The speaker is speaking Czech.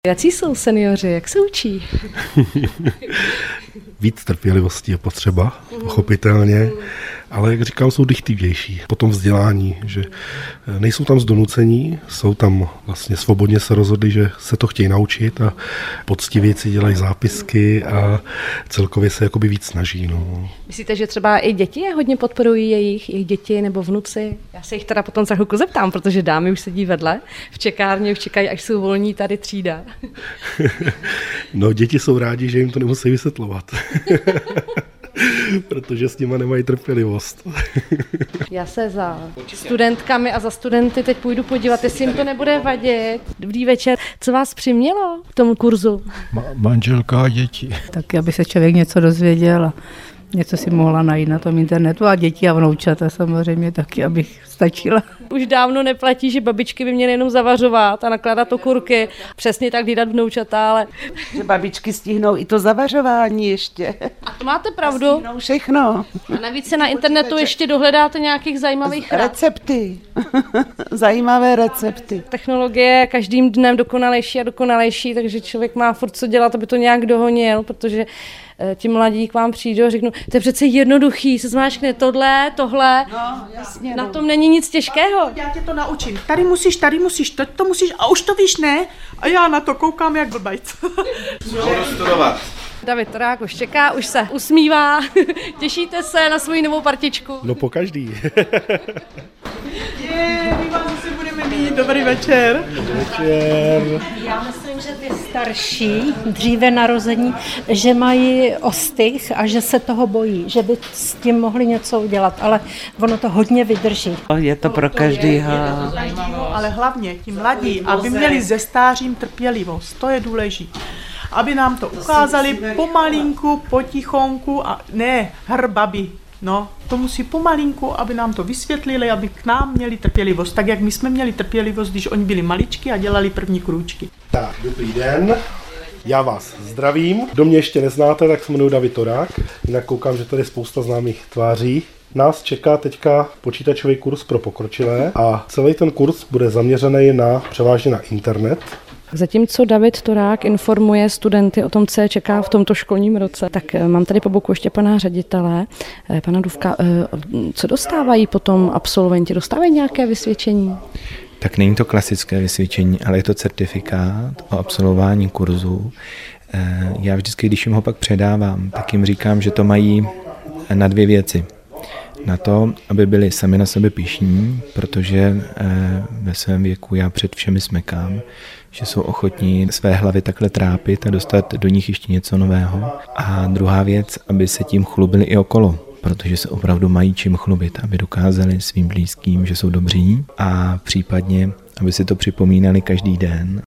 Jací jsou seniori, jak se učí? Víc trpělivosti je potřeba, pochopitelně, ale jak říkám, jsou dychtivější po tom vzdělání, že nejsou tam z donucení, jsou tam vlastně svobodně se rozhodli, že se to chtějí naučit a poctivě si dělají zápisky a celkově se jakoby víc snaží. No. Myslíte, že třeba i děti je hodně podporují jejich děti nebo vnuci? Já se jich teda potom za chvilku zeptám, protože dámy už sedí vedle v čekárně, už čekají, až jsou volní tady třída. No, děti jsou rádi, že jim to nemusí vysvětlovat. Protože s nima nemají trpělivost. Já se za studentkami a za studenty teď půjdu podívat, jestli jim to nebude vadit. Dobrý večer. Co vás přimělo k tomu kurzu? Manželka a děti. Tak aby se člověk něco dozvěděl a něco si mohla najít na tom internetu a děti a vnoučata samozřejmě taky, abych stačila. Už dávno neplatí, že babičky by měly jenom zavařovat a nakládat okurky. Přesně tak hlídat vnoučata, ale... Že babičky stihnou i to zavařování ještě. A to máte pravdu. Stihnou všechno. A navíc se na internetu ještě dohledáte nějakých zajímavých recepty. Zajímavé recepty. Technologie je každým dnem dokonalejší a dokonalejší, takže člověk má furt co dělat, aby to nějak dohonil, protože ti mladí k vám přijdou a řeknou, to je přece jednoduchý, se zmáčkne tohle. No, jasně. Na tom není nic těžkého. Já tě to naučím. Tady musíš, to musíš a už to víš, ne? A já na to koukám jak blbajc. Můžu studovat. David Torák už čeká, už se usmívá. Těšíte se na svou novou partičku? No po každý. My vás zase budeme mít. Dobrý večer. Večer. Já myslím, že ty starší, dříve narození, že mají ostych a že se toho bojí, že by s tím mohli něco udělat, ale ono to hodně vydrží. Je to pro každýho. Ale hlavně ti mladí, aby měli ze stářím trpělivost, to je důležité. Aby nám to ukázali pomalinku, potichonku a ne hrbabi. No, to musí pomalinku, aby nám to vysvětlili, aby k nám měli trpělivost. Tak, jak my jsme měli trpělivost, když oni byli maličky a dělali první krůčky. Tak, dobrý den. Já vás zdravím. Kdo mě ještě neznáte, tak se jmenuji David Torák. Jinak koukám, že tady je spousta známých tváří. Nás čeká teďka počítačový kurz pro pokročilé a celý ten kurz bude zaměřený převážně na internet. Zatímco David Torák informuje studenty o tom, co je čeká v tomto školním roce, tak mám tady po boku ještě pana ředitele, pana Dufka. Co dostávají potom absolventi? Dostávají nějaké vysvědčení? Tak není to klasické vysvědčení, ale je to certifikát o absolvování kurzu. Já vždycky, když jim ho pak předávám, tak jim říkám, že to mají na dvě věci. Na to, aby byli sami na sebe pyšní, protože ve svém věku já před všemi smekám, že jsou ochotní své hlavy takhle trápit a dostat do nich ještě něco nového. A druhá věc, aby se tím chlubili i okolo, protože se opravdu mají čím chlubit, aby dokázali svým blízkým, že jsou dobří a případně, aby si to připomínali každý den.